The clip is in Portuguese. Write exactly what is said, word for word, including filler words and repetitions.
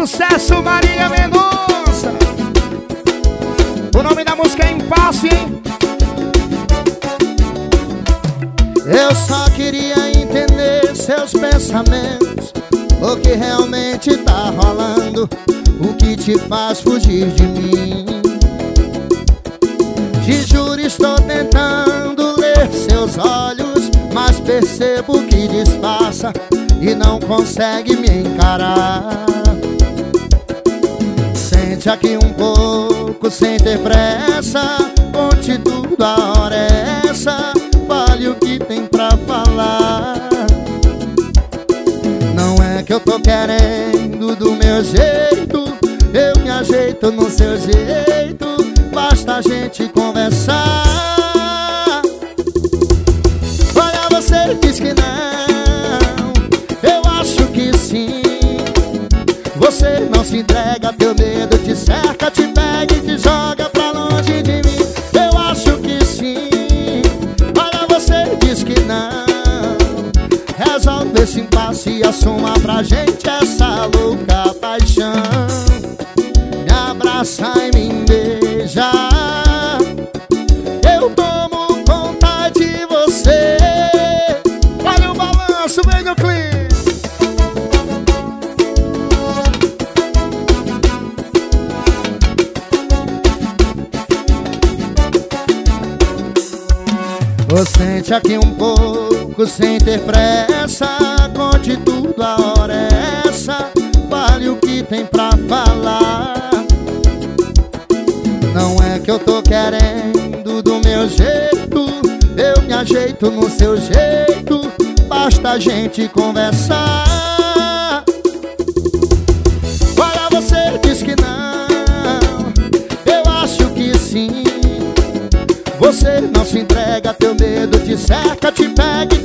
sucesso, Marília Mendonça. O nome da música é Impasse, hein? Eu só queria entender seus pensamentos, o que realmente tá rolando, o que te faz fugir de mim. Te juro, estou tentando ler seus olhos, mas percebo que disfarça e não consegue me encarar. Sente aqui um pouco sem ter pressa, conte tudo, a hora é essa, fale o que tem pra falar. Não é que eu tô querendo do meu jeito, eu me ajeito no seu jeito, basta a gente conversar. Olha, você diz que não, eu acho que sim. Você não se entrega, teu medo te cerca, te pega e te joga pra longe de mim. Eu acho que sim. Olha, você diz que não, resolve esse impasse e assuma pra gente essa louca paixão. Me abraça e me beija, eu tomo conta de você. Olha o balanço, vem no clipe. Ou sente aqui um pouco sem ter pressa, conte tudo, a hora é essa, fale o que tem pra falar. Não é que eu tô querendo do meu jeito, eu me ajeito no seu jeito, basta a gente conversar. Olha, você diz que não, eu acho que sim. Você não se entrega, teu medo te cerca, te pega e